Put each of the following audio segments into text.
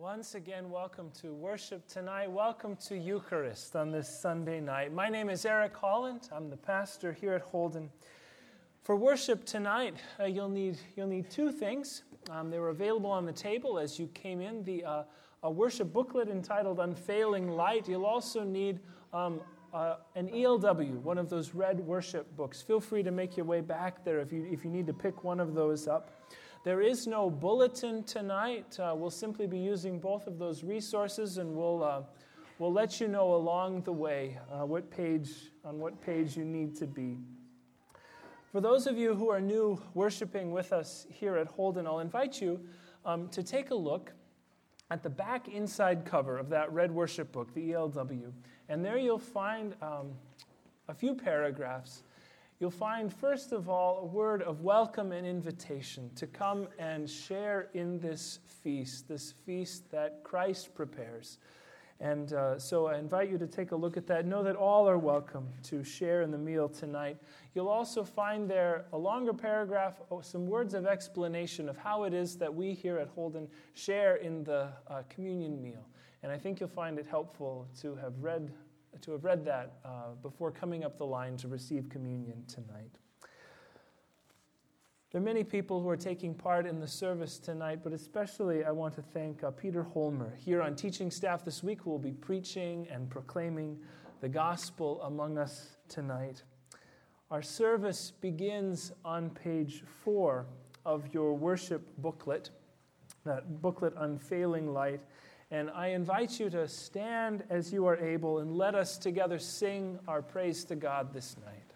Once again, welcome to worship tonight. Welcome to Eucharist on this Sunday night. My name is Eric Holland. I'm the pastor here at Holden. For worship tonight, you'll need two things. They were available on the table as you came in. A worship booklet entitled Unfailing Light. You'll also need an ELW, one of those red worship books. Feel free to make your way back there if you need to pick one of those up. There is no bulletin tonight. We'll simply be using both of those resources, and we'll let you know along the way on what page you need to be. For those of you who are new worshiping with us here at Holden, I'll invite you to take a look at the back inside cover of that red worship book, the ELW. And there you'll find a few paragraphs. You'll find, first of all, a word of welcome and invitation to come and share in this feast that Christ prepares. And so I invite you to take a look at that. Know that all are welcome to share in the meal tonight. You'll also find there a longer paragraph, some words of explanation of how it is that we here at Holden share in the communion meal. And I think you'll find it helpful to have read that before coming up the line to receive communion tonight. There are many people who are taking part in the service tonight, but especially I want to thank Peter Holmer here on teaching staff this week, who will be preaching and proclaiming the gospel among us tonight. Our service begins on page 4 of your worship booklet, that booklet, Unfailing Light. And I invite you to stand as you are able and let us together sing our praise to God this night.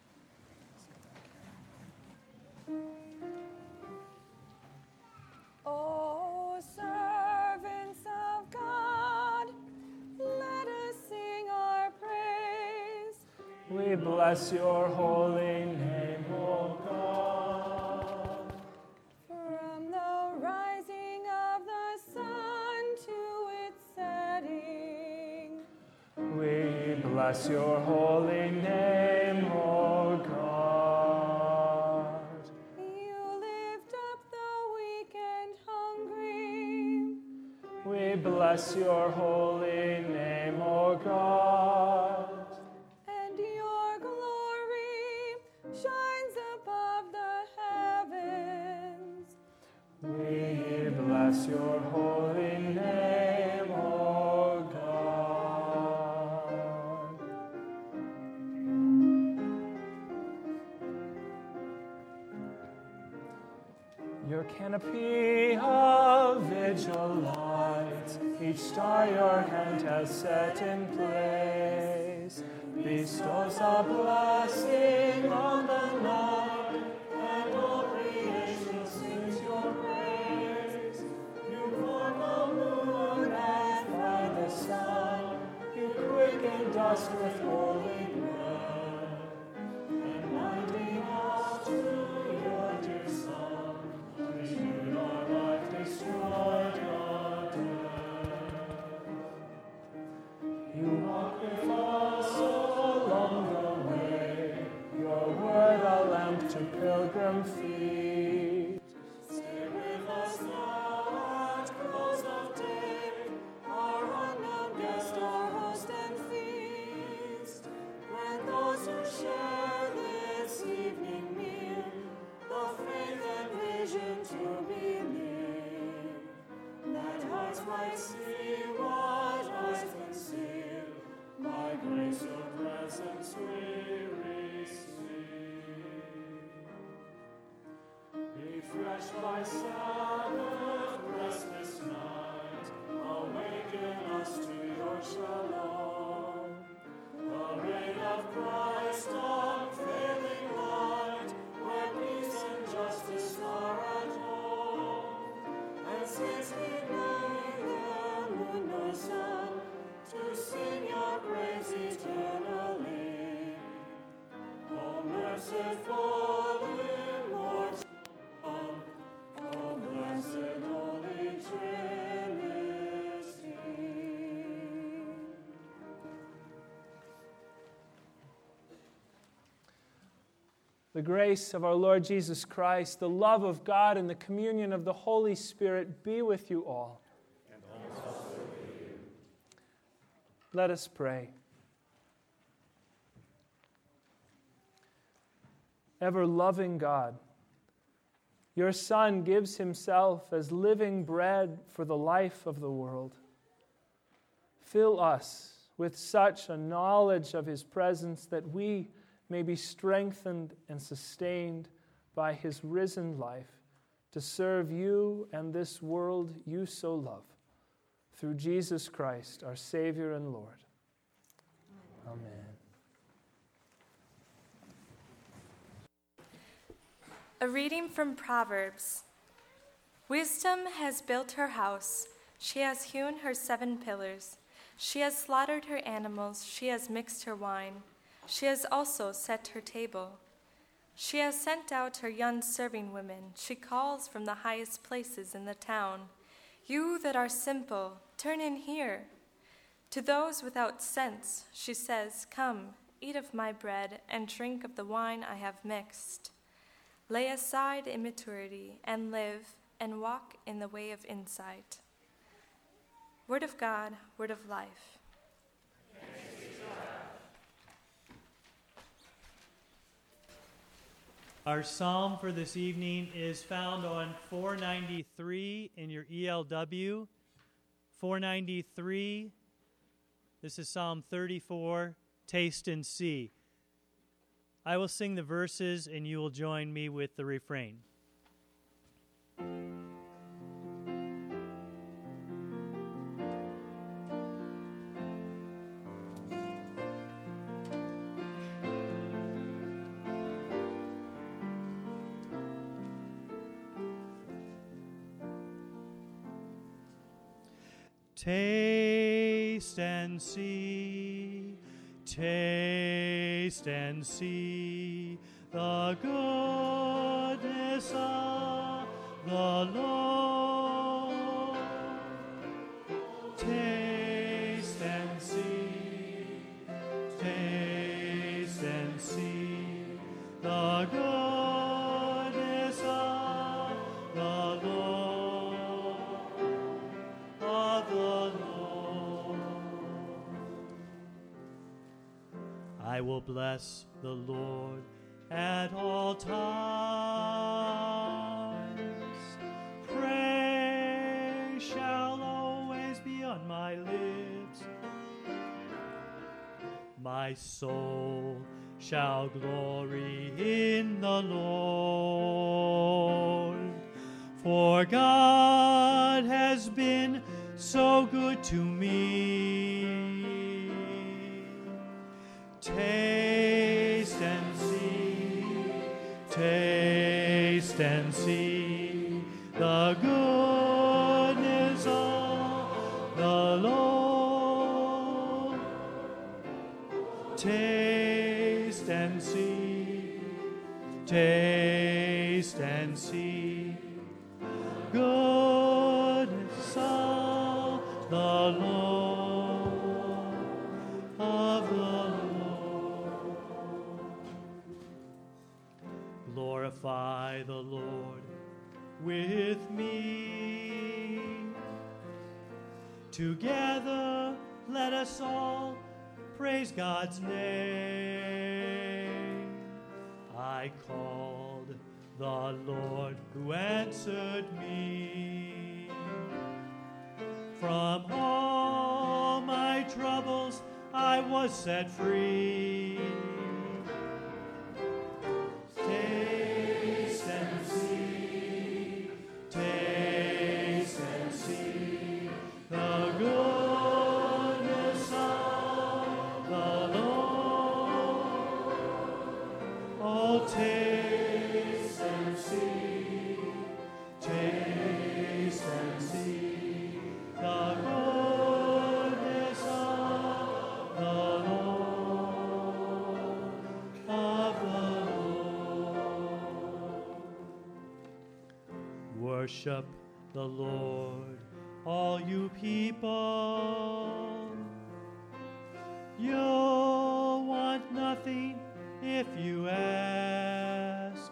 O servants of God, let us sing our praise. We bless your holy name, O God. From the rising of the sun to its setting, We bless your holy name, O God. you lift up the weak and hungry. We bless your holy name, O God. And your glory shines above the heavens. We bless your holy name, O God. Your canopy of vigil light, each star your hand has set in place, bestows a blessing on the night, and all creation sings your praise. You form the moon and fry the sun, you quicken dust with holy breath, and binding us to your dear Son, renewed our life, destroyed our death. You walk with us along the way, your word a lamp to pilgrim feet. Stay with us now at close of day, our unknown guest, our host and feast. Grant those who share this evening meal the faith and vision to believe, that hearts might see what eyes conceal. By grace your presence we receive. Refreshed by Sabbath rest this night, awaken us to your shalom. The reign of Christ, unfailing light, where peace and justice are at home. And since we neither moon nor sun, to sing your praise eternally. O merciful immortal one, O blessed Holy Trinity. The grace of our Lord Jesus Christ, the love of God, and the communion of the Holy Spirit be with you all. And also Let us pray. Ever-loving God, your Son gives himself as living bread for the life of the world. Fill us with such a knowledge of his presence that we may be strengthened and sustained by his risen life to serve you and this world you so love. Through Jesus Christ, our Savior and Lord. Amen. A reading from Proverbs. Wisdom has built her house. She has hewn her 7 pillars. She has slaughtered her animals. She has mixed her wine. She has also set her table. She has sent out her young serving women. She calls from the highest places in the town. You that are simple, turn in here. To those without sense, she says, come, eat of my bread and drink of the wine I have mixed. Lay aside immaturity and live and walk in the way of insight. Word of God, word of life. Our psalm for this evening is found on 493 in your ELW. 493, this is Psalm 34, Taste and See. I will sing the verses and you will join me with the refrain. Taste and see, taste and see the goodness of the Lord. Taste and see, taste and see the goodness of the Lord. I will bless the Lord at all times. Praise shall always be on my lips. My soul shall glory in the Lord. For God has been so good to me. Taste and see, taste and see the goodness of the Lord. Taste and see, taste and see goodness of the Lord, of the Lord. Glorify the Lord with me. Together let us all praise God's name. I called the Lord who answered me. From all my troubles I was set free. Taste and see, taste and see the goodness of the Lord. Oh, taste and see, taste and see the goodness of the Lord, of the Lord. Worship the Lord, all you people. You'll want nothing if you ask.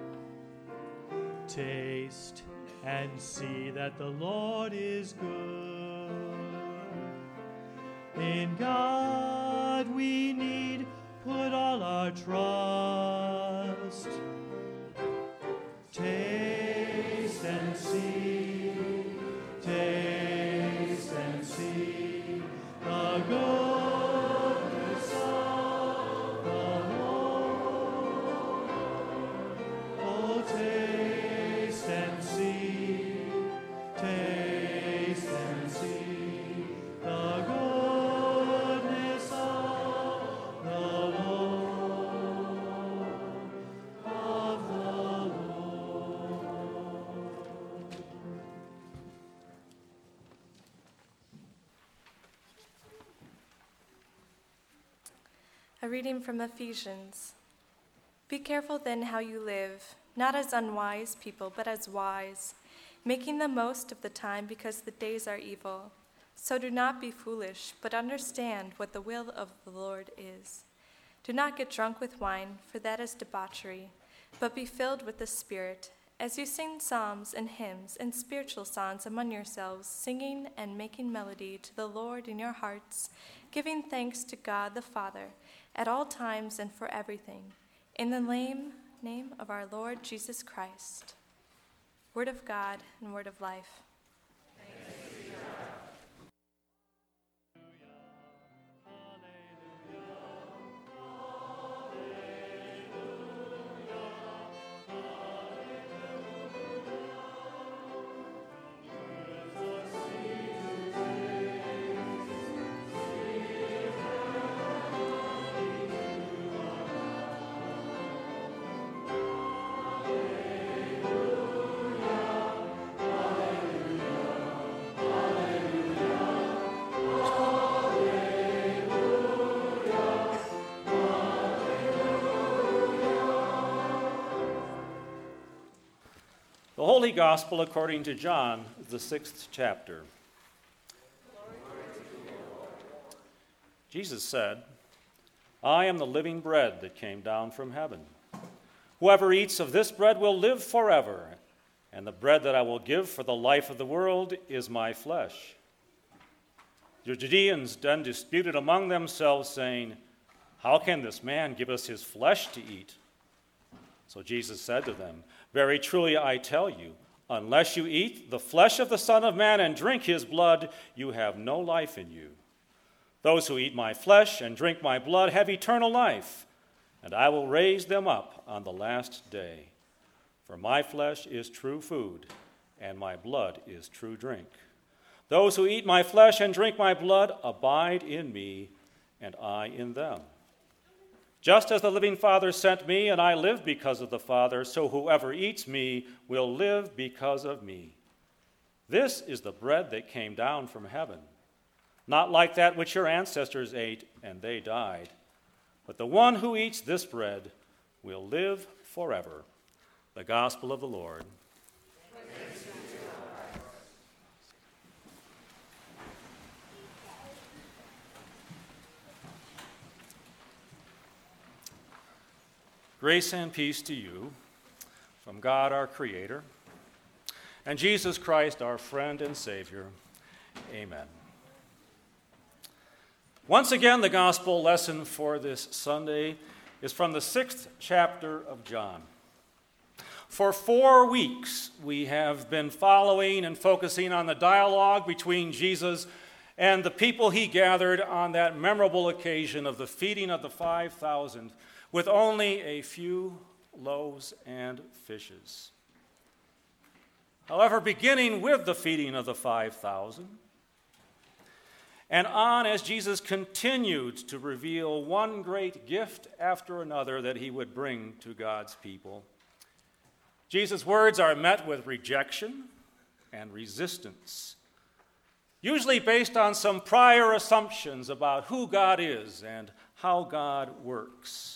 Taste and see that the Lord is good. In God we need put all our trust. Taste and see, taste and see the goodness of the Lord. Oh, taste and see, taste and see the goodness of the Lord, of the Lord. A reading from Ephesians. Be careful then how you live, not as unwise people, but as wise, making the most of the time because the days are evil. So do not be foolish, but understand what the will of the Lord is. Do not get drunk with wine, for that is debauchery, but be filled with the Spirit, as you sing psalms and hymns and spiritual songs among yourselves, singing and making melody to the Lord in your hearts, giving thanks to God the Father at all times and for everything, in the name of our Lord Jesus Christ. Word of God and word of life. The Holy Gospel according to John, the 6th chapter. Jesus said, I am the living bread that came down from heaven. Whoever eats of this bread will live forever, and the bread that I will give for the life of the world is my flesh. The Judeans then disputed among themselves, saying, How can this man give us his flesh to eat? So Jesus said to them, Very truly I tell you, unless you eat the flesh of the Son of Man and drink his blood, you have no life in you. Those who eat my flesh and drink my blood have eternal life, and I will raise them up on the last day. For my flesh is true food, and my blood is true drink. Those who eat my flesh and drink my blood abide in me, and I in them. Just as the living Father sent me, and I live because of the Father, so whoever eats me will live because of me. This is the bread that came down from heaven, not like that which your ancestors ate, and they died. But the one who eats this bread will live forever. The Gospel of the Lord. Grace and peace to you from God our Creator and Jesus Christ our friend and Savior. Amen. Once again, the gospel lesson for this Sunday is from the 6th chapter of John. For 4 weeks, we have been following and focusing on the dialogue between Jesus and the people he gathered on that memorable occasion of the feeding of the 5,000 with only a few loaves and fishes. However, beginning with the feeding of the 5,000, and on as Jesus continued to reveal one great gift after another that he would bring to God's people, Jesus' words are met with rejection and resistance, usually based on some prior assumptions about who God is and how God works.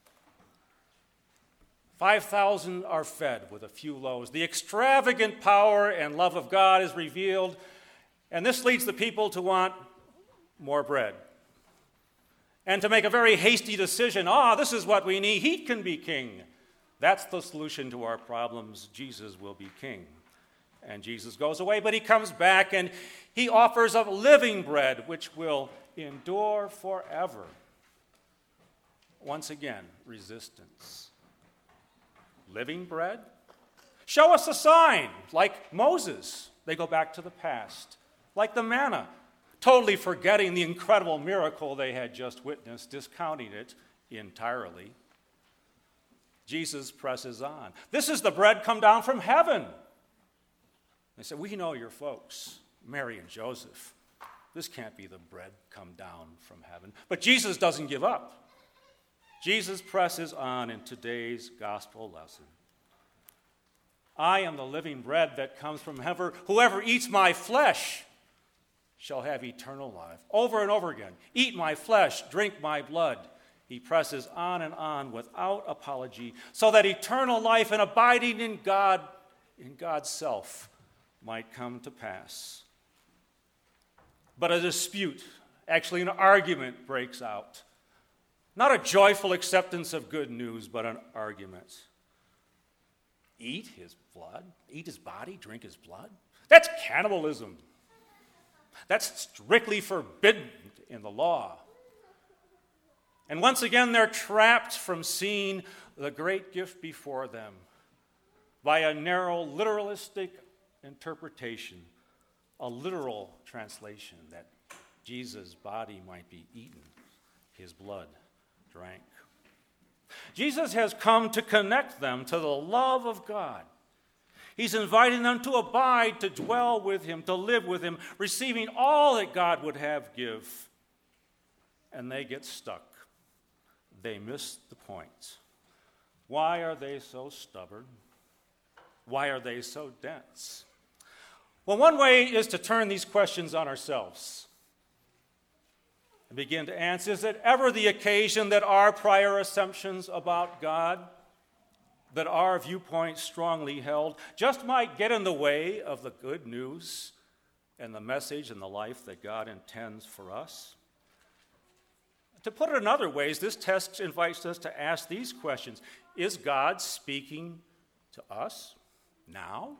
5,000 are fed with a few loaves. The extravagant power and love of God is revealed, and this leads the people to want more bread and to make a very hasty decision. This is what we need. He can be king. That's the solution to our problems. Jesus will be king. And Jesus goes away, but he comes back and he offers up living bread, which will endure forever. Once again, resistance. Living bread? Show us a sign, like Moses. They go back to the past. Like the manna, totally forgetting the incredible miracle they had just witnessed, discounting it entirely. Jesus presses on. This is the bread come down from heaven. They said, we know your folks, Mary and Joseph. This can't be the bread come down from heaven. But Jesus doesn't give up. Jesus presses on in today's gospel lesson. I am the living bread that comes from heaven. Whoever eats my flesh shall have eternal life. Over and over again. Eat my flesh, drink my blood. He presses on and on without apology, so that eternal life and abiding in God, in God's self, might come to pass. But a dispute, actually an argument, breaks out. Not a joyful acceptance of good news, but an argument. Eat his blood? Eat his body? Drink his blood? That's cannibalism. That's strictly forbidden in the law. And once again, they're trapped from seeing the great gift before them by a narrow, literalistic interpretation, a literal translation that Jesus' body might be eaten, his blood drank. Jesus has come to connect them to the love of God. He's inviting them to abide, to dwell with him, to live with him, receiving all that God would have give. And they get stuck. They miss the point. Why are they so stubborn? Why are they so dense? Well, one way is to turn these questions on ourselves and begin to answer, is it ever the occasion that our prior assumptions about God, that our viewpoints strongly held, just might get in the way of the good news and the message and the life that God intends for us? To put it in other ways, this text invites us to ask these questions. Is God speaking to us now?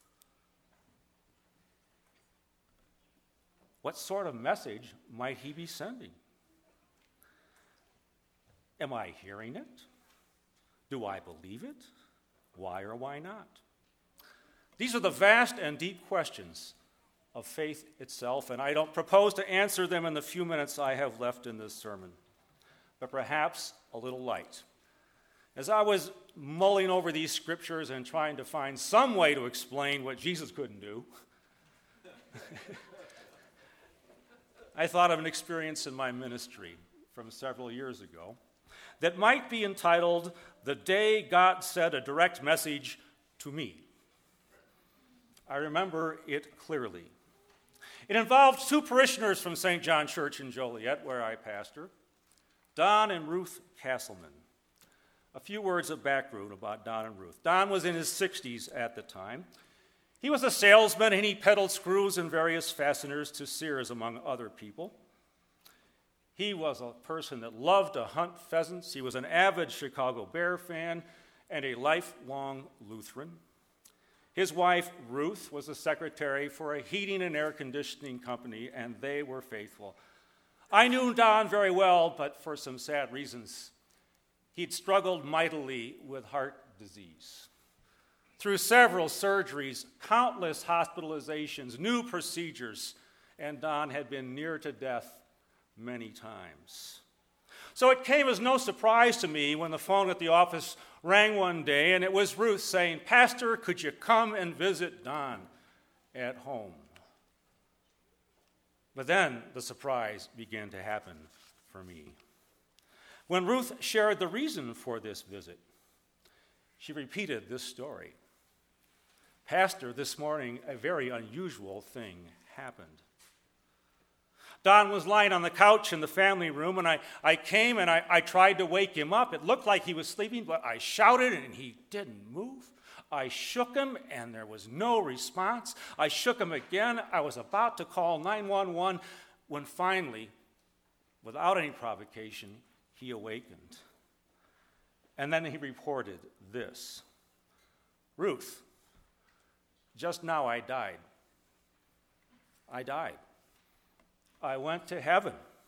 What sort of message might he be sending? Am I hearing it? Do I believe it? Why or why not? These are the vast and deep questions of faith itself, and I don't propose to answer them in the few minutes I have left in this sermon, but perhaps a little light. As I was mulling over these scriptures and trying to find some way to explain what Jesus couldn't do, I thought of an experience in my ministry from several years ago that might be entitled, "The Day God Said a Direct Message to Me." I remember it clearly. It involved two parishioners from St. John Church in Joliet, where I pastor, Don and Ruth Castleman. A few words of background about Don and Ruth. Don was in his 60s at the time. He was a salesman, and he peddled screws and various fasteners to Sears, among other people. He was a person that loved to hunt pheasants. He was an avid Chicago Bear fan and a lifelong Lutheran. His wife, Ruth, was a secretary for a heating and air conditioning company, and they were faithful. I knew Don very well, but for some sad reasons. He'd struggled mightily with heart disease. Through several surgeries, countless hospitalizations, new procedures, and Don had been near to death many times. So it came as no surprise to me when the phone at the office rang one day, and it was Ruth saying, "Pastor, could you come and visit Don at home?" But then the surprise began to happen for me. When Ruth shared the reason for this visit, she repeated this story. "Pastor, this morning a very unusual thing happened." Don was lying on the couch in the family room, and I came and I tried to wake him up. It looked like he was sleeping, but I shouted and he didn't move. I shook him and there was no response. I shook him again. I was about to call 911 when finally, without any provocation, he awakened. And then he reported this: "Ruth, just now I died. I died. I went to heaven.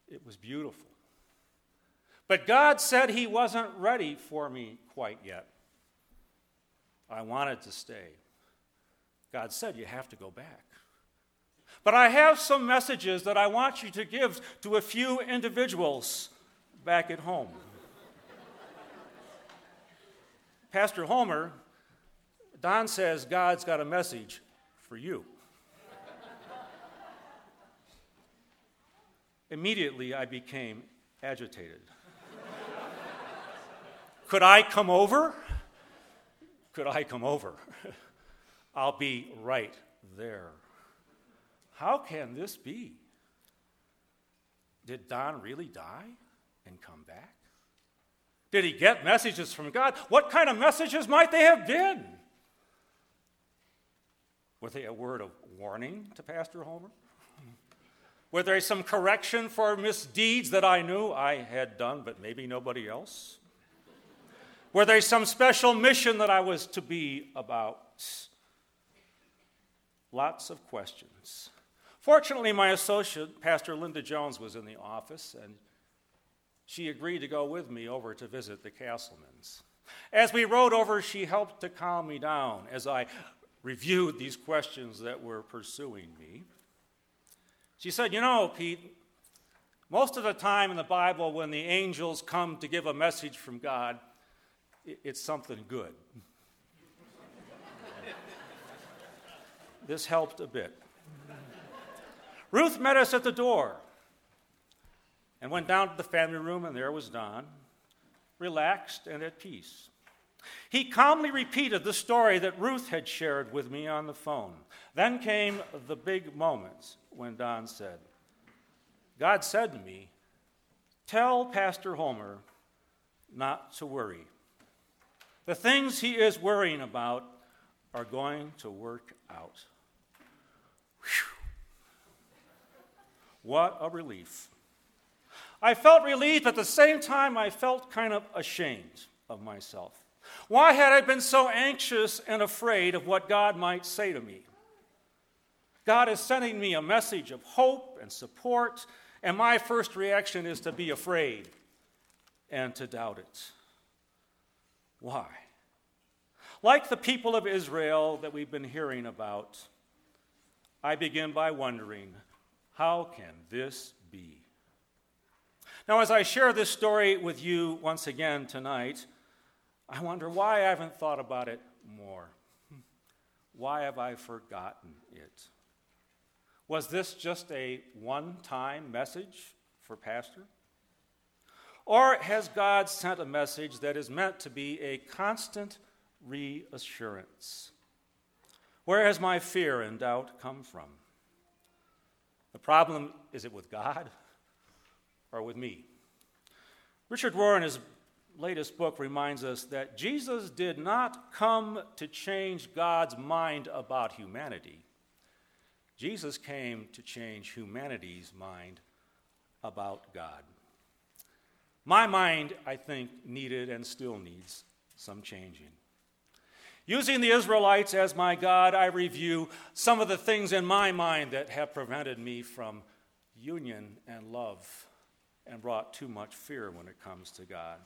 It was beautiful. But God said he wasn't ready for me quite yet. I wanted to stay. God said, you have to go back. But I have some messages that I want you to give to a few individuals back at home. Pastor Homer, Don says God's got a message for you. Immediately, I became agitated. Could I come over? Could I come over? I'll be right there. How can this be? Did Don really die and come back? Did he get messages from God? What kind of messages might they have been? Were they a word of warning to Pastor Homer? Were there some correction for misdeeds that I knew I had done, but maybe nobody else? Were there some special mission that I was to be about? Lots of questions. Fortunately, my associate, Pastor Linda Jones, was in the office, and she agreed to go with me over to visit the Castlemans. As we rode over, she helped to calm me down as I reviewed these questions that were pursuing me. She said, you know, Pete, most of the time in the Bible when the angels come to give a message from God, it's something good. This helped a bit. Ruth met us at the door and went down to the family room, and there was Don, relaxed and at peace. He calmly repeated the story that Ruth had shared with me on the phone. Then came the big moments when Don said, God said to me, tell Pastor Homer not to worry. The things he is worrying about are going to work out. Whew. What a relief. I felt relief. At the same time, I felt kind of ashamed of myself. Why had I been so anxious and afraid of what God might say to me? God is sending me a message of hope and support, and my first reaction is to be afraid and to doubt it. Why? Like the people of Israel that we've been hearing about, I begin by wondering, how can this be? Now, as I share this story with you once again tonight, I wonder why I haven't thought about it more. Why have I forgotten it? Was this just a one-time message for Pastor? Or has God sent a message that is meant to be a constant reassurance? Where has my fear and doubt come from? The problem, is it with God or with me? Richard Rohr, in his latest book, reminds us that Jesus did not come to change God's mind about humanity. Jesus came to change humanity's mind about God. My mind, I think, needed and still needs some changing. Using the Israelites as my God, I review some of the things in my mind that have prevented me from union and love and brought too much fear when it comes to God.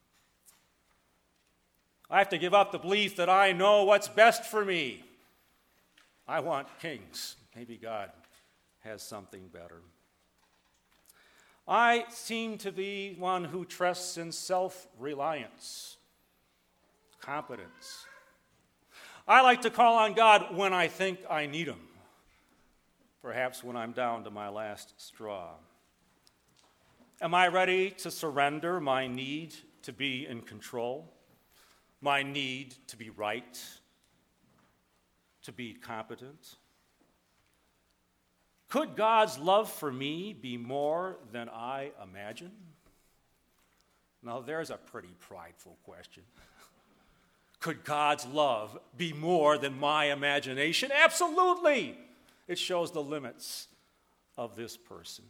I have to give up the belief that I know what's best for me. I want kings. Maybe God has something better. I seem to be one who trusts in self-reliance, competence. I like to call on God when I think I need him, perhaps when I'm down to my last straw. Am I ready to surrender my need to be in control, my need to be right, to be competent? Could God's love for me be more than I imagine? Now, there's a pretty prideful question. Could God's love be more than my imagination? Absolutely! It shows the limits of this person.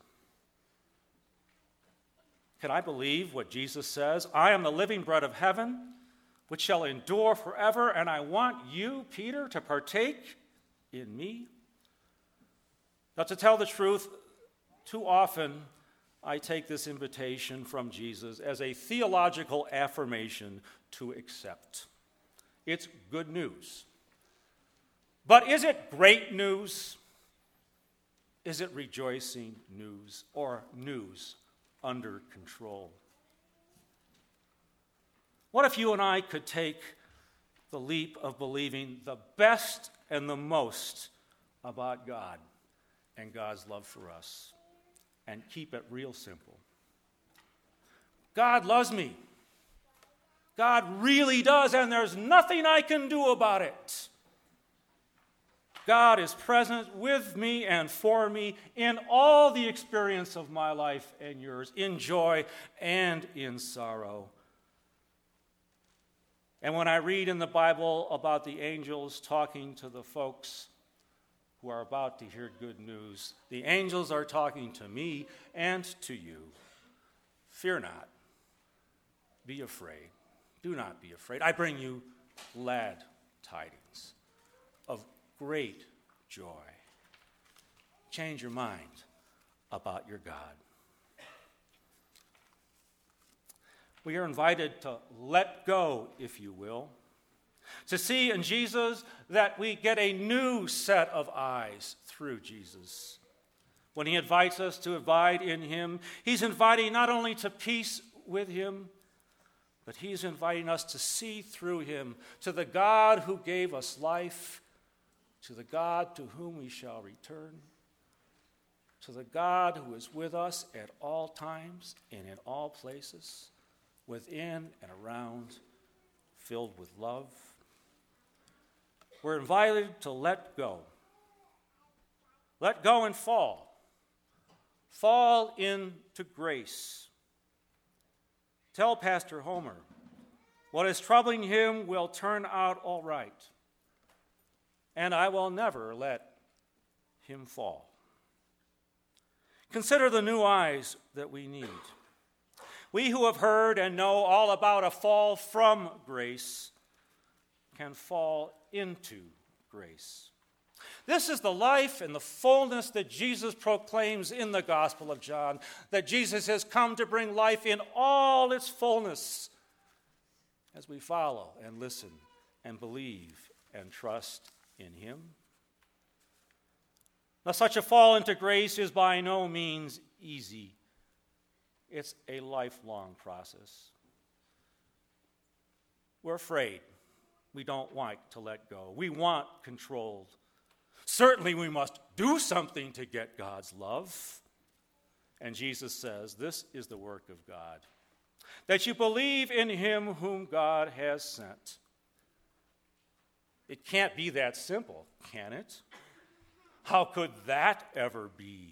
Can I believe what Jesus says? I am the living bread of heaven, which shall endure forever, and I want you, Peter, to partake in me. Now, to tell the truth, too often I take this invitation from Jesus as a theological affirmation to accept. It's good news. But is it great news? Is it rejoicing news or news under control? What if you and I could take the leap of believing the best and the most about God and God's love for us and keep it real simple? God loves me. God really does, and there's nothing I can do about it. God is present with me and for me in all the experience of my life and yours, in joy and in sorrow. And when I read in the Bible about the angels talking to the folks who are about to hear good news, the angels are talking to me and to you. Fear not. Be afraid. Do not be afraid. I bring you glad tidings of great joy. Change your mind about your God. We are invited to let go, if you will, to see in Jesus that we get a new set of eyes through Jesus. When he invites us to abide in him, he's inviting not only to peace with him, but he's inviting us to see through him to the God who gave us life, to the God to whom we shall return, to the God who is with us at all times and in all places, within and around, filled with love. We're invited to let go. Let go and fall. Fall into grace. Tell Pastor Homer, what is troubling him will turn out all right, and I will never let him fall. Consider the new eyes that we need. We who have heard and know all about a fall from grace can fall into grace. This is the life and the fullness that Jesus proclaims in the Gospel of John, that Jesus has come to bring life in all its fullness as we follow and listen and believe and trust in him. Now, such a fall into grace is by no means easy. It's a lifelong process. We're afraid. We don't want to let go. We want control. Certainly we must do something to get God's love. And Jesus says, this is the work of God, that you believe in him whom God has sent. It can't be that simple, can it? How could that ever be?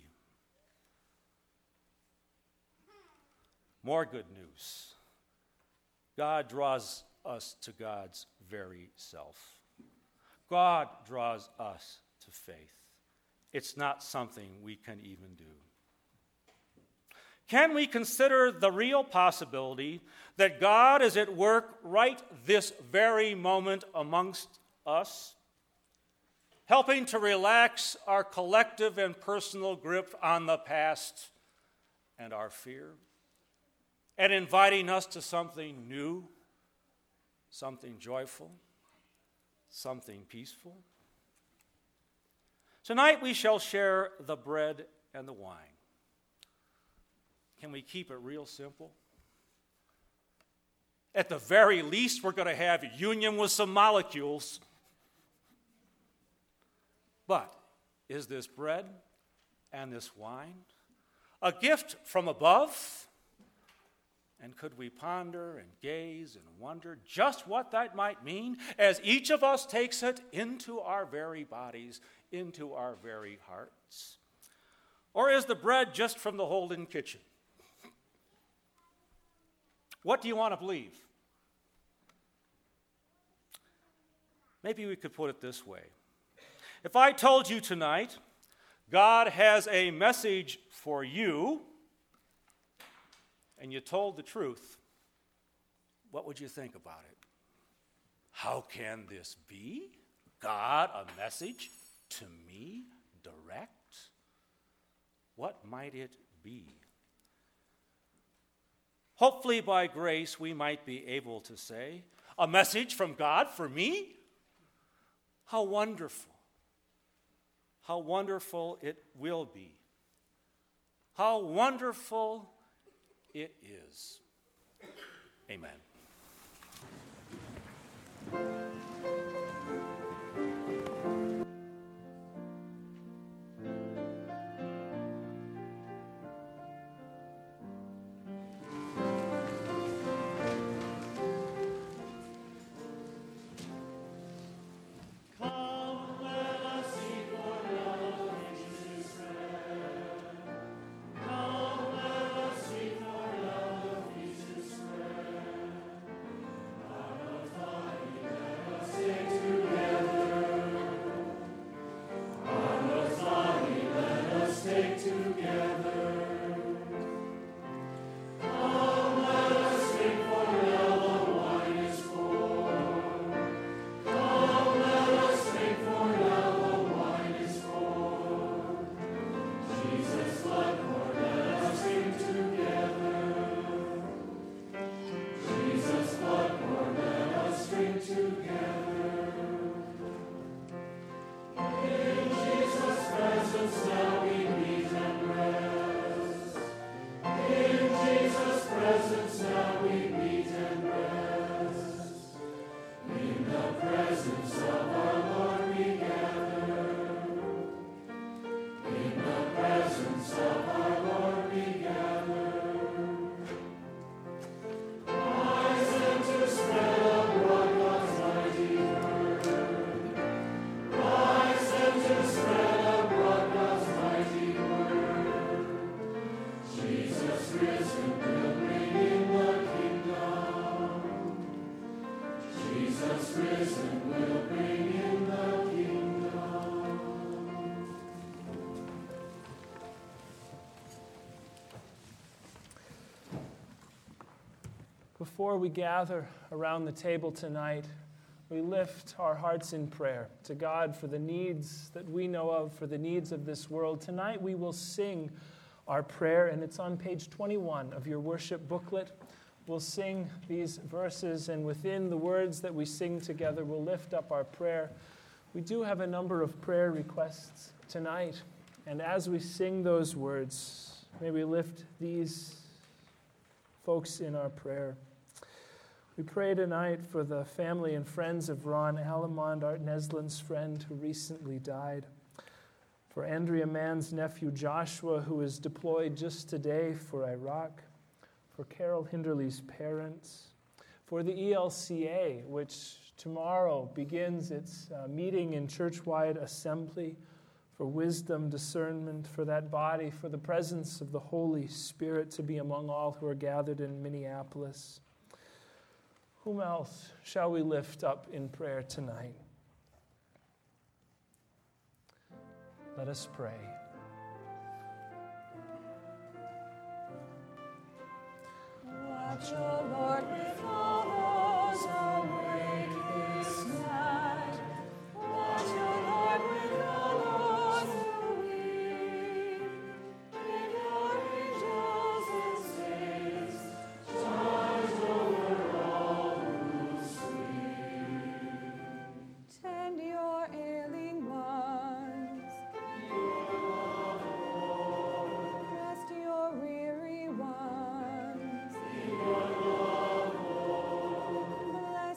More good news. God draws us to God's very self. God draws us to faith. It's not something we can even do. Can we consider the real possibility that God is at work right this very moment amongst us, helping to relax our collective and personal grip on the past and our fear, and inviting us to something new, something joyful, something peaceful? Tonight we shall share the bread and the wine. Can we keep it real simple? At the very least, we're going to have union with some molecules. But is this bread and this wine a gift from above? And could we ponder and gaze and wonder just what that might mean as each of us takes it into our very bodies, into our very hearts? Or is the bread just from the Holden kitchen? What do you want to believe? Maybe we could put it this way. If I told you tonight, God has a message for you, and you told the truth, what would you think about it? How can this be? God, a message to me, direct? What might it be? Hopefully, by grace, we might be able to say, a message from God for me? How wonderful it will be. How wonderful it is. Amen. Before we gather around the table tonight, we lift our hearts in prayer to God for the needs that we know of, for the needs of this world. Tonight we will sing our prayer, and it's on page 21 of your worship booklet. We'll sing these verses, and within the words that we sing together, we'll lift up our prayer. We do have a number of prayer requests tonight, and as we sing those words, may we lift these folks in our prayer. We pray tonight for the family and friends of Ron Alamond, Art Neslin's friend who recently died. For Andrea Mann's nephew Joshua, who is deployed just today for Iraq. For Carol Hinderly's parents. For the ELCA, which tomorrow begins its meeting in church-wide assembly. For wisdom, discernment for that body. For the presence of the Holy Spirit to be among all who are gathered in Minneapolis. Whom else shall we lift up in prayer tonight? Let us pray. Watch, O Lord, with all those awake this night. Watch, O Lord, with all those who weep. In your angels and saints, charge over all who sleep. Tend your ailing ones. Rest your weary ones. Bless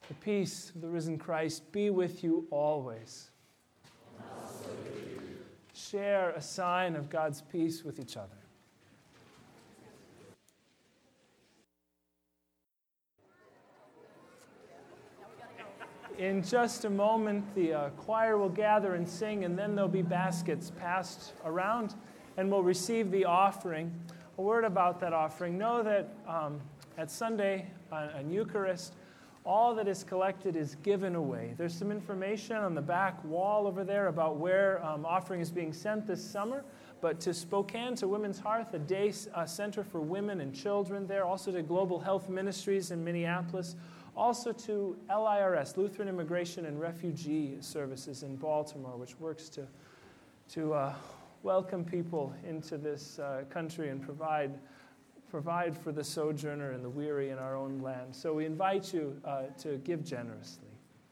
The peace of the risen Christ be with you always. Share a sign of God's peace with each other. In just a moment, the choir will gather and sing, and then there'll be baskets passed around, and we'll receive the offering. A word about that offering. Know that at Sunday on Eucharist, all that is collected is given away. There's some information on the back wall over there about where offering is being sent this summer, but to Spokane, to Women's Hearth, a day center for women and children there, also to Global Health Ministries in Minneapolis, also to LIRS, Lutheran Immigration and Refugee Services in Baltimore, which works to welcome people into this country and provide for the sojourner and the weary in our own land. So we invite you to give generously.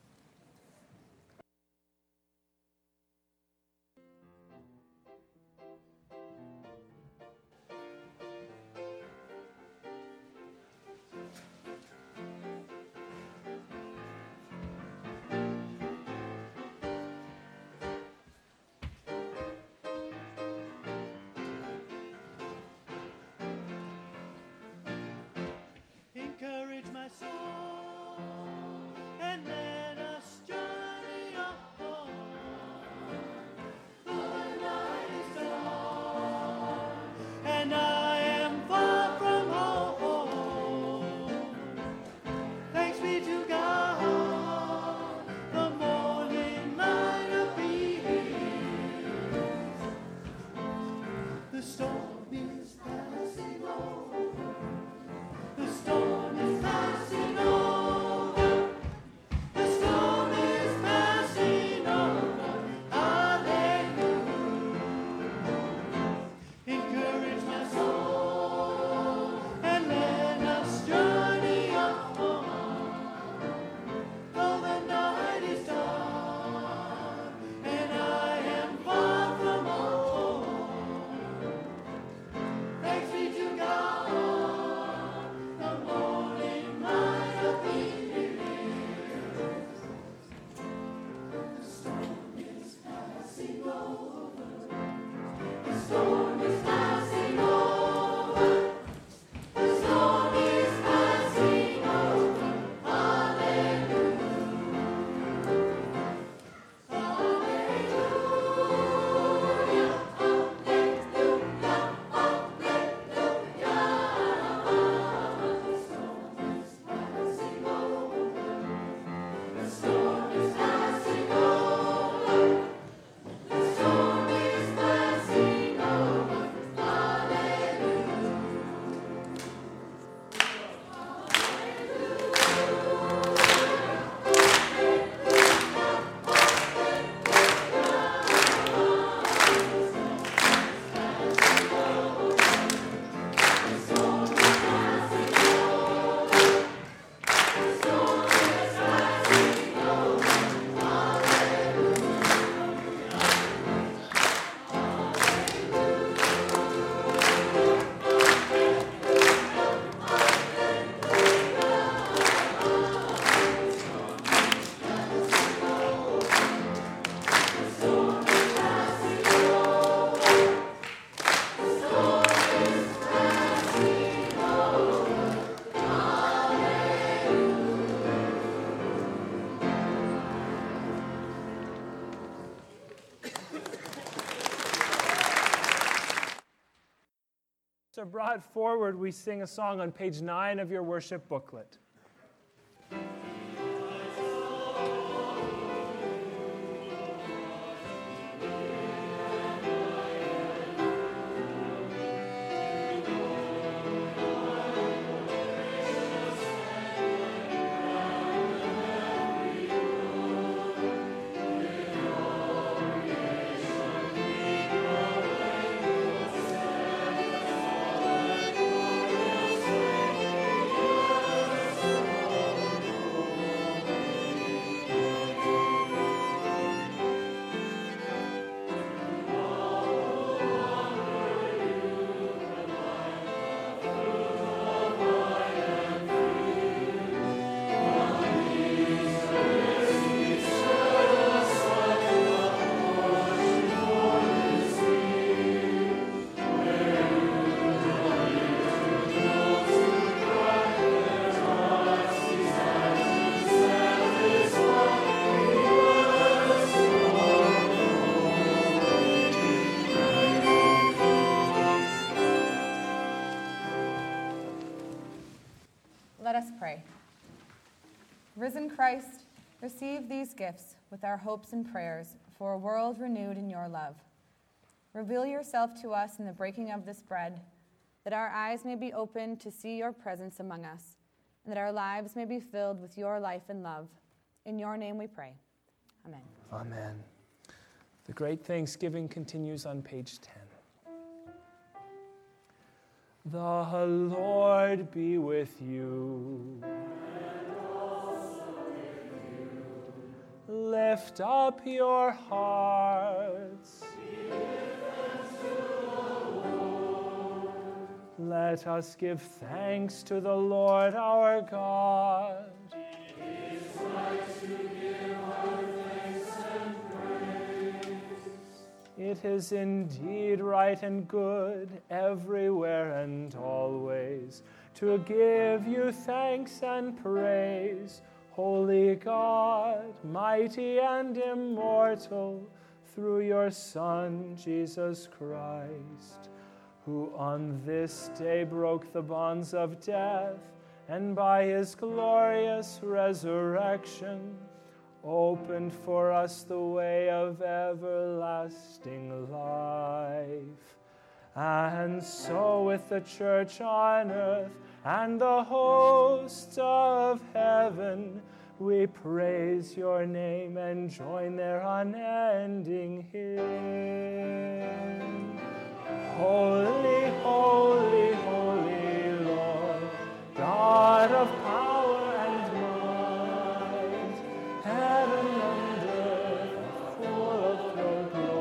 Encourage my soul, and let us journey on. The night is dark, and I am far from home. Thanks be to God, the morning light appears. The storm is passing over. The storm is passing over. The storm is passing over. Hallelujah. Encourage my soul and let us journey on. Though the night is dark and I am far from home. Thanks be to God. Are brought forward, we sing a song on page 9 of your worship booklet. Thank Let us pray. Risen Christ, receive these gifts with our hopes and prayers for a world renewed in your love. Reveal yourself to us in the breaking of this bread, that our eyes may be opened to see your presence among us, and that our lives may be filled with your life and love. In your name we pray. Amen. Amen. The Great Thanksgiving continues on page 10. The Lord be with you. And also with you. Lift up your hearts. Let us give thanks to the Lord our God. It is right to give our thanks and praise. It is indeed right and good everywhere and always to give you thanks and praise, Holy God, mighty and immortal, through your Son, Jesus Christ, who on this day broke the bonds of death, and by his glorious resurrection opened for us the way of everlasting life. And so with the church on earth and the hosts of heaven, we praise your name and join their unending hymn. Holy, holy, holy Lord, God of power and might, heaven and earth are full of your glory.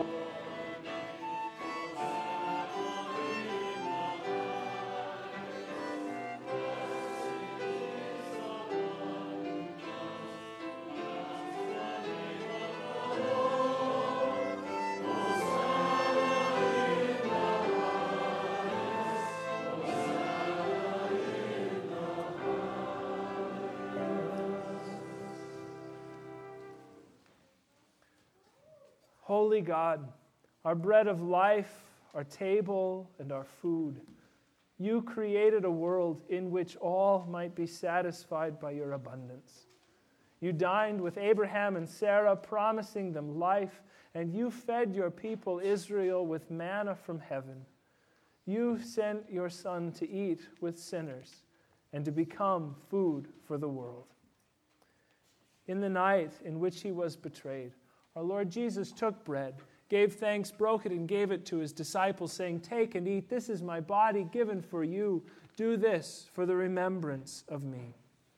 Holy God, our bread of life, our table, and our food, you created a world in which all might be satisfied by your abundance. You dined with Abraham and Sarah, promising them life, and you fed your people Israel with manna from heaven. You sent your Son to eat with sinners and to become food for the world. In the night in which he was betrayed, our Lord Jesus took bread, gave thanks, broke it, and gave it to his disciples, saying, "Take and eat. This is my body given for you. Do this for the remembrance of me."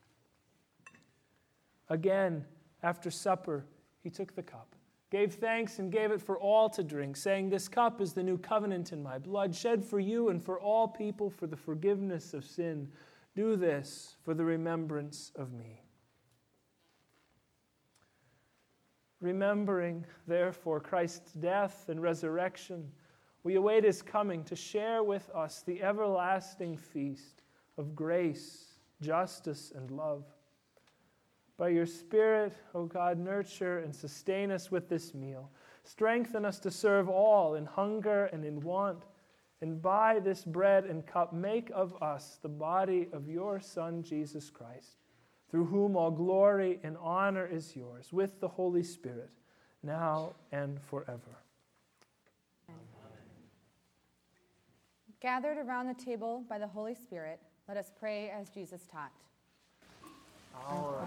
Again, after supper, he took the cup, gave thanks, and gave it for all to drink, saying, "This cup is the new covenant in my blood, shed for you and for all people for the forgiveness of sin. Do this for the remembrance of me." Remembering, therefore, Christ's death and resurrection, we await his coming to share with us the everlasting feast of grace, justice, and love. By your Spirit, O God, nurture and sustain us with this meal. Strengthen us to serve all in hunger and in want. And by this bread and cup, make of us the body of your Son, Jesus Christ, through whom all glory and honor is yours, with the Holy Spirit, now and forever. Amen. Gathered around the table by the Holy Spirit, let us pray as Jesus taught. Our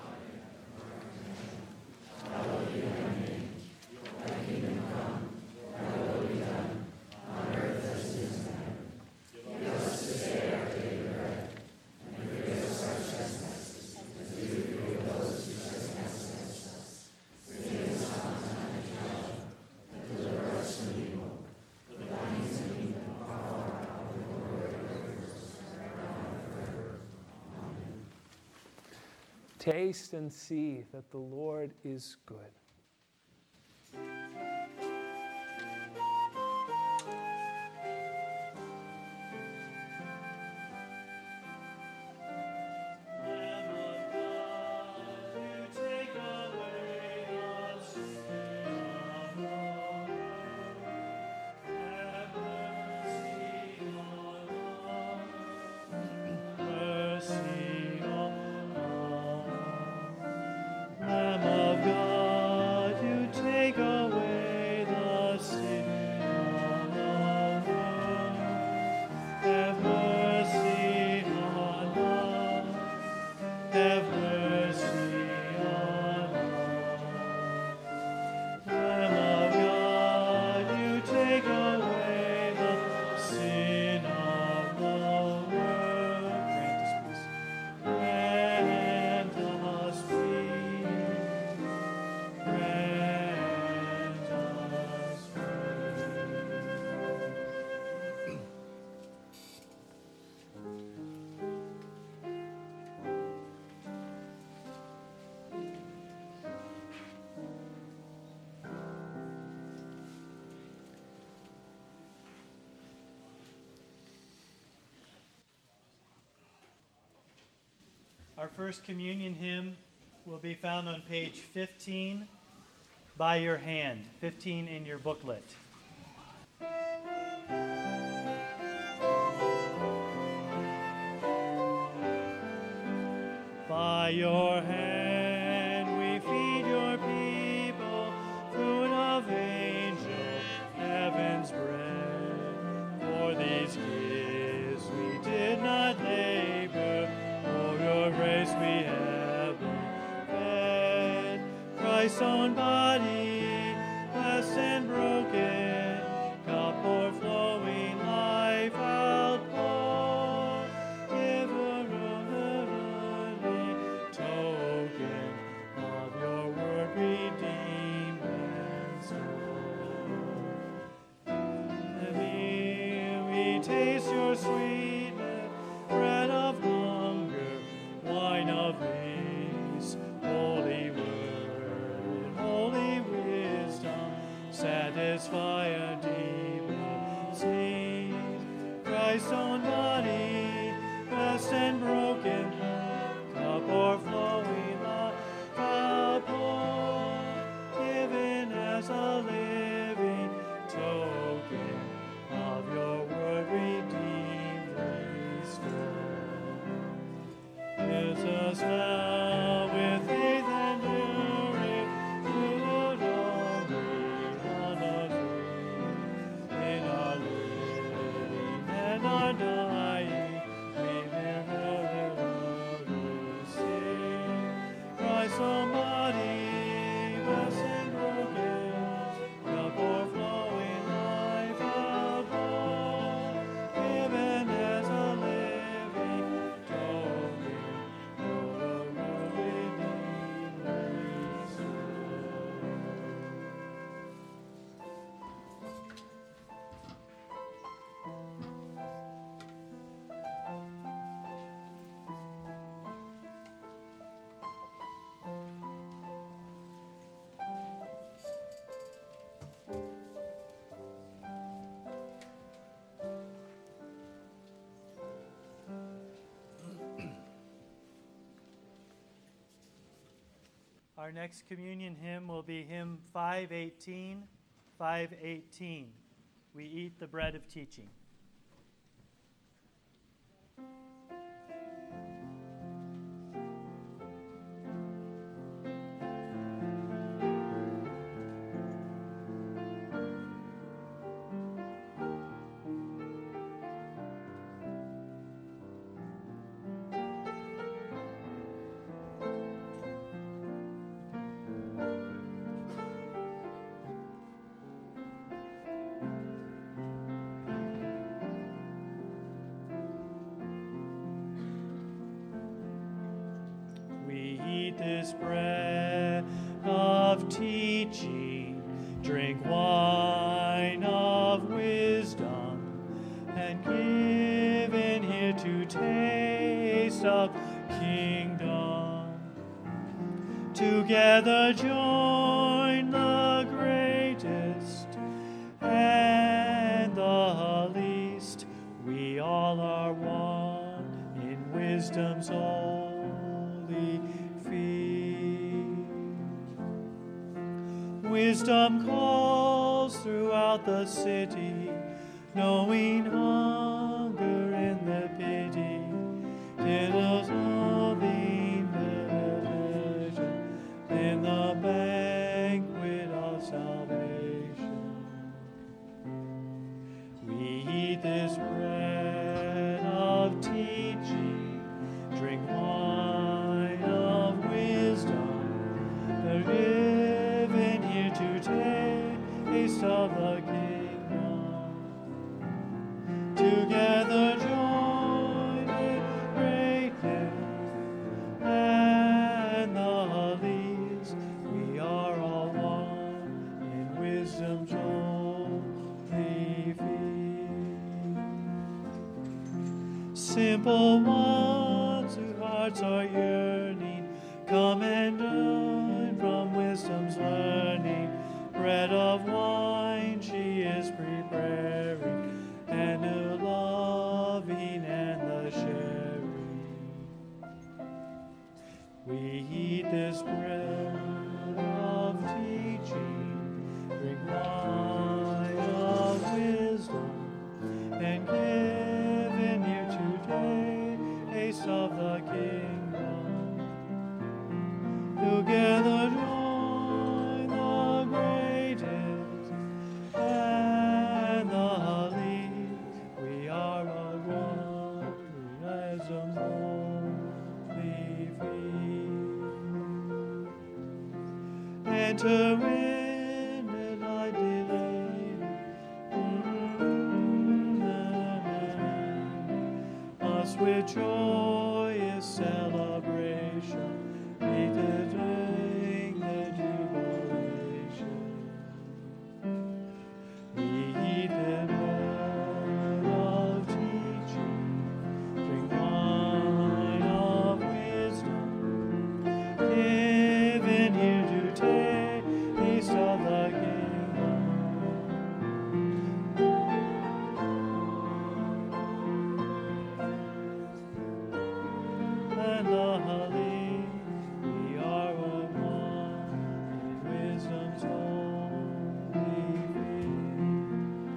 Taste and see that the Lord is good. Mercy Our first communion hymn will be found on page 15 by your hand, 15 in your booklet. By your hand we feed your people, food of angel, heaven's bread. For these gifts we did not labor, for your grace we have been fed. Christ's own body, blessed and broken, cup o'erflowing life outpour, giver of heavenly token of your word redeemed and stored. And here we taste your sweetness, bread of hunger, wine of peace, holy word and holy wisdom, satisfy a deep disease. Christ's own body, blessed and broken, cup o'erflowing love outpour, given as a living token of your word redeemed, restored. Fills us now with faith and glory, food hungry on us in our living and our dying. We live to sing. Christ's own body, blessed and broken, cup o'erflowing life outpour, given as a living token of the world redeemed, restored. Our next communion hymn will be hymn 518, 518. We eat the bread of teaching. We eat this bread of teaching, drink wine of wisdom, and given here to taste of kingdom. Together join the greatest and the least. We all are one in wisdom's holy feet. Wisdom calls throughout the city, knowing hunger in the pity, diddles loving pleasure in the banquet of salvation. We eat this bread of teaching, drink wine of wisdom, the given here to taste of the kingdom. Together join in greatness and the least. We are all one in wisdom's holy feet. Simple ones whose hearts are yearning, come and learn from wisdom's learning. Bread of wine she is preparing, and the loving and the sharing. We eat this bread of teaching, drink wine of wisdom, and give in here today taste of the kingdom. Together join the greatest and the least. We are a one as a holy feast. Enter in and I delay. Us with joyous celebration. Eat the drink the jubilation. We eat the bread of teaching, drink wine of wisdom, live in here to taste of the kingdom. And the holy. We are one in wisdom's holy faith.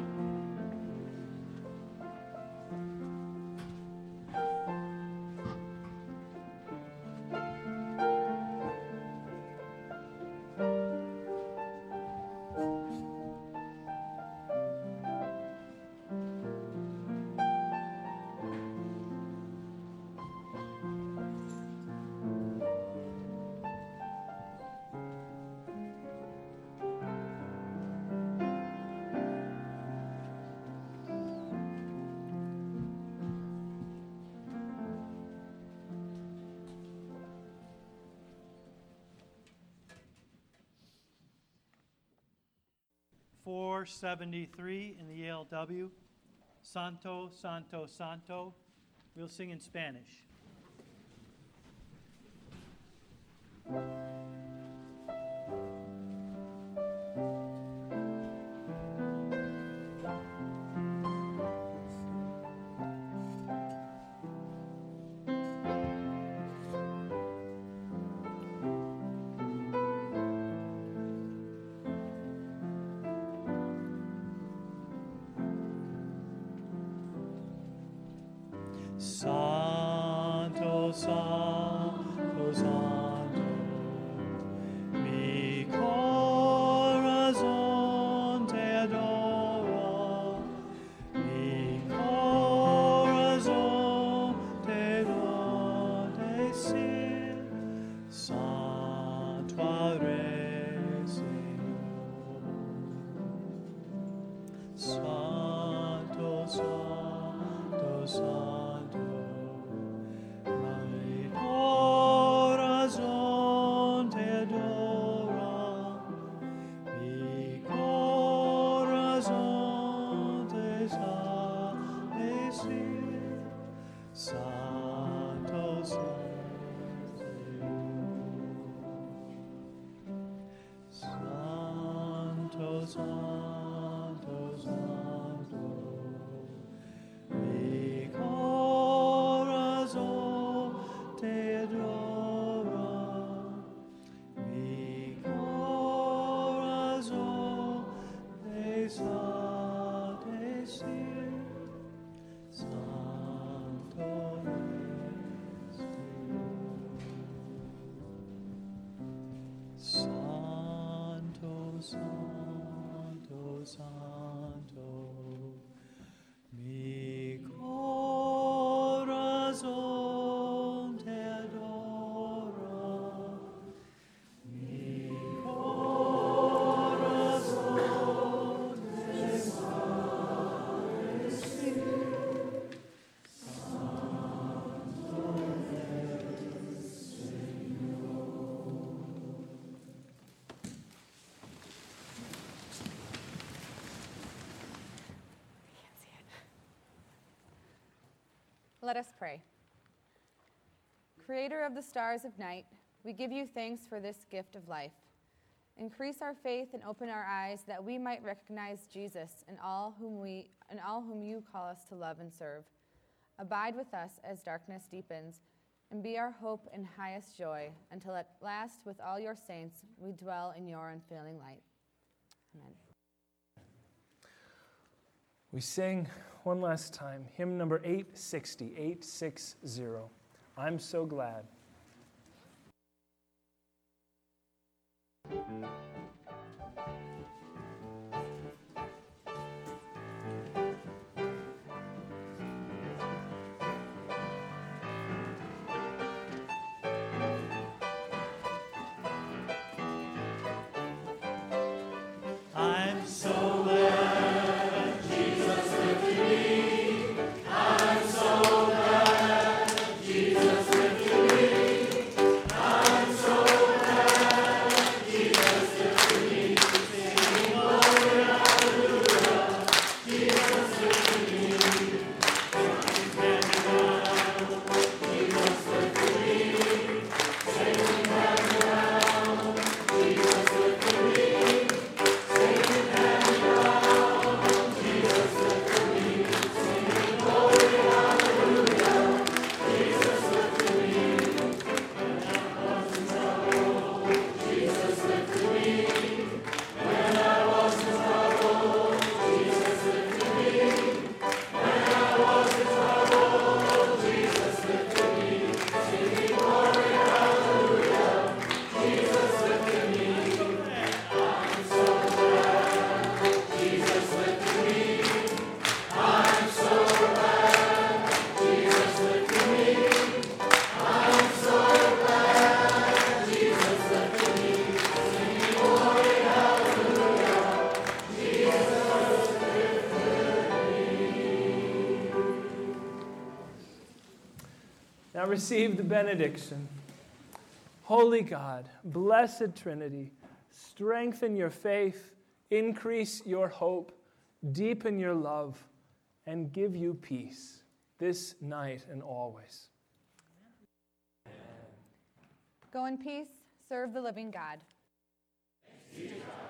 .473 in the ELW, Santo, Santo, Santo. We'll sing in Spanish. Santo, Santo, Santo, mi corazón te adora, mi corazón te adora, decir, Santo Padre, Señor, Santo, Santo, Santo. Santo, Santo, Santo, Santo, mi corazón te adora, mi corazón te satisface. Santo, Santo, Santo, mi corazón te adora, mi corazón te satisface. Let us pray. Creator of the stars of night, we give you thanks for this gift of life. Increase our faith and open our eyes that we might recognize Jesus in all whom you call us to love and serve. Abide with us as darkness deepens, and be our hope and highest joy, until at last with all your saints we dwell in your unfailing light. Amen. We sing one last time, hymn number 860. I'm so glad. I'm so glad Jesus lifted me. I'm so glad Jesus lifted me. I'm so glad Jesus lifted me. Singing glory, hallelujah. Jesus lifted me. Singing heaven down. Jesus lifted me. Singing heaven down. Jesus lifted me. Now receive the benediction. Holy God, blessed Trinity, strengthen your faith, increase your hope, deepen your love, and give you peace this night and always. Go in peace, serve the living God. Thanks be to God.